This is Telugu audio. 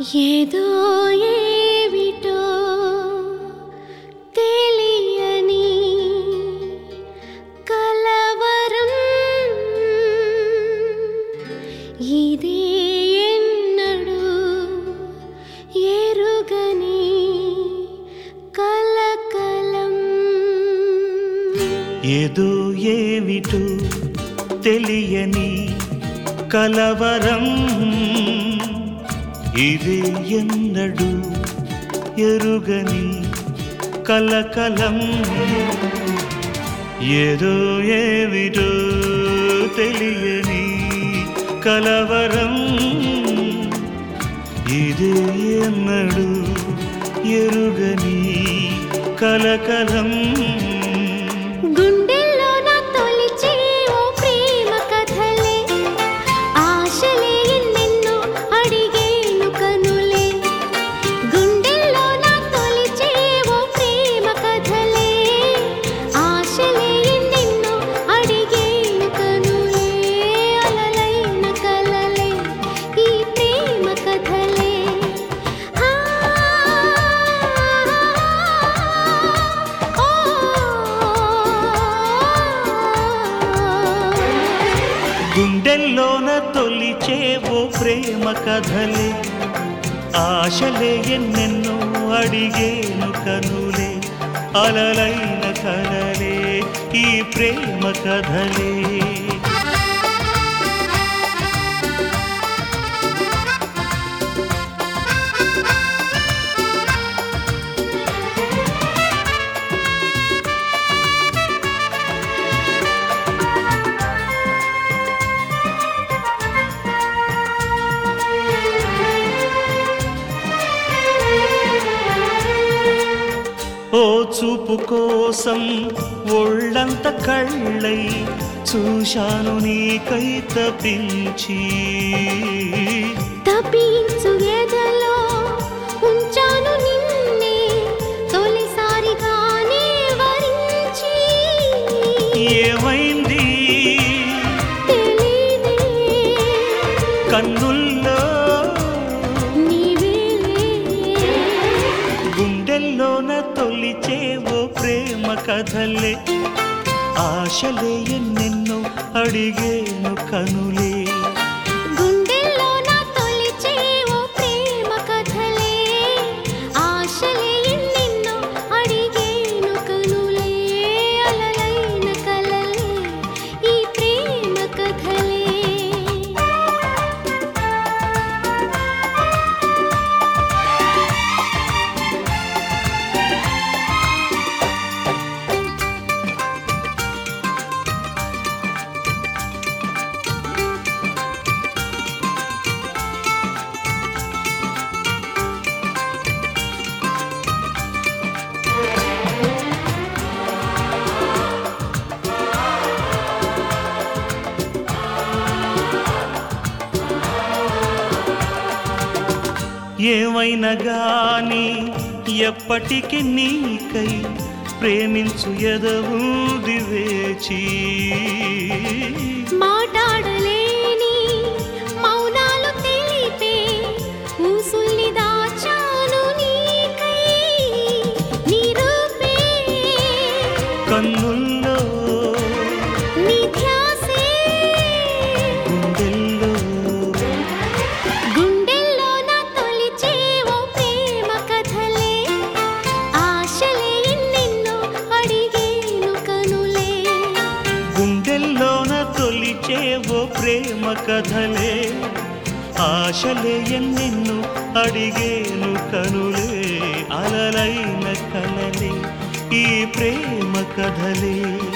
ఏదో ఏమిటో తెలియని కలవరం ఇదే ఎన్నడూ ఎరుగని కలకలం. ఏదో ఏమిటో తెలియని కలవరం ఇది ఎన్నడూ ఎరుగని కలకలం. ఏదో ఏమిటో తెలియని కలవరం ఇది ఎన్నడూ ఎరుగని కలకలం. గుండెల్లో నా తొలిచే ఓ ప్రేమ కథలే, ఆశలే ఎన్నెన్నో అడిగేను కనులే. గుండెల్లో నా తొలిచే ఓ ప్రేమ కథలే, ఆశలే ఎన్నెన్నో అడిగేను కనులే. అలలైన కలలే ఈ ప్రేమ కథలే. గుండెల్లోన తొలిచేవో ప్రేమ కథలే, ఆశలే ఎన్నెన్నో అడిగేను కనులే. అలలైన కలలే ఈ ప్రేమ కథలే. ఓ చూపు కోసం ఒళ్ళంత కళ్ళై చూశాను నీకై తపించి. తపించు ఎదలో ఉంచాను నిన్నే తొలిసారిగానే వరించి. ఏమైంది తెలీదే కన్నుల్లో నీవేలే. గుండెల్లోన తొలిచేవో ప్రేమ కథలే, ఆశలే ఎన్నెన్నో అడిగేను కనులే. గుండెల్లో నా తొలిచే ఓ ప్రేమ కథలే, ఆశలే ఎన్నెన్నో అడిగేను కనులే. అలలైన కలలే ఈ ప్రేమ కథలే. ఏమైనా గాని ఎప్పటికి నీకై ప్రేమించు ఎదవుది వేచి. మాట్లాడలేని మౌనాలు తెలిపే ఊసుల్ని దాచాను నీకై. నీ రూపే కన్నుల్లో నీ ధ్యాసే గుండెల్లో గుండెల్లో నా తొలిచే ఓ ప్రేమ కథలే, ఆశలే ఎన్నెన్నో అడిగేను కనులే. గుండెల్లోన తొలిచేవో ప్రేమ కథలే, ఆశలే ఎన్నెన్నో అడిగేను కనులే. అలలైన కలలే ఈ ప్రేమ కథలే.